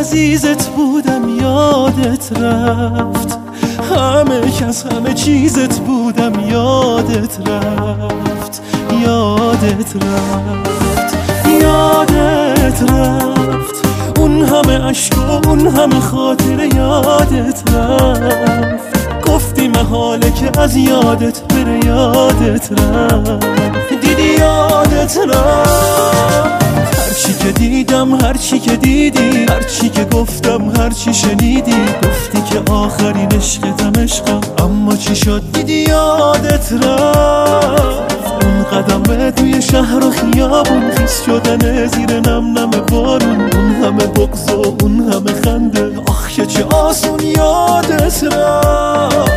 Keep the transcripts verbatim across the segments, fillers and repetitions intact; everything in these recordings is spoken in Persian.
عزیزت بودم یادت رفت، همه کس همه چیزت بودم یادت رفت، یادت رفت، یادت رفت، اون همه عشق و اون همه خاطره یادت رفت. گفتی محاله که از یادت بره، یادت رفت، دیدی یادت رفت. هرچی که دیدم هرچی که دیدی، هرچی که گفتم هرچی شنیدی، گفتی که آخرین عشقتم عشقم، اما چی شد دیدی یادت رفت. اون قدم توی شهر و خیابون، خیس شدن زیر نم نم بارون، اون همه بغض و اون همه خنده، آخ که چه آسون یادت رفت.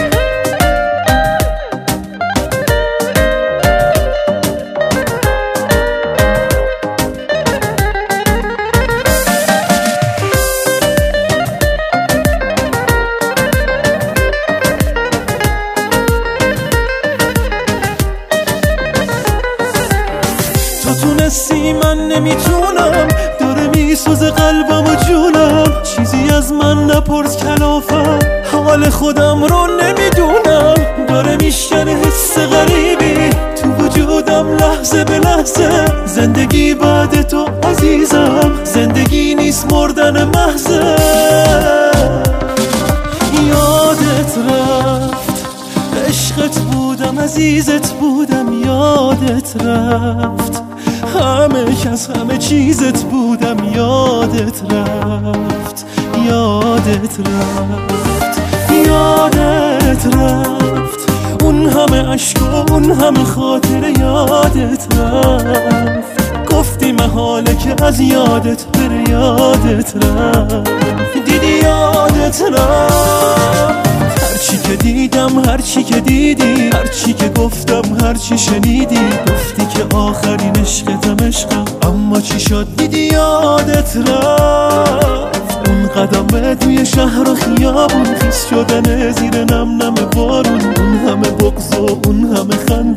تو تونستی من نمیتونم، داره میسوزه قلبم و جونم، چیزی از من نپرس کلافم، حال خودم رو نمیدونم، داره میشکنه حس غریبی تو وجودم لحظه به لحظه. زندگی بعد تو عزیزم، زندگی نیست مردن محضه. یادت رفت، عشقت بودم عزیزت بودم یادت رفت، همه کس همه چیزت بودم یادت رفت، یادت رفت، یادت رفت، اون همه عشق و اون همه خاطره یادت رفت. گفتی محاله که از یادت بره، یادت رفت، دیدی یادت رفت. هرچی که دیدم هرچی که دیدی، هرچی که گفتم هرچی شنیدی، گفتی که آخرین عشقتم عشقم، اما چی شد دیدی یادت رفت. اون قدم توی شهر و خیابون، خیس شدن زیر نم نم بارون، اون همه بغض و اون همه خنده،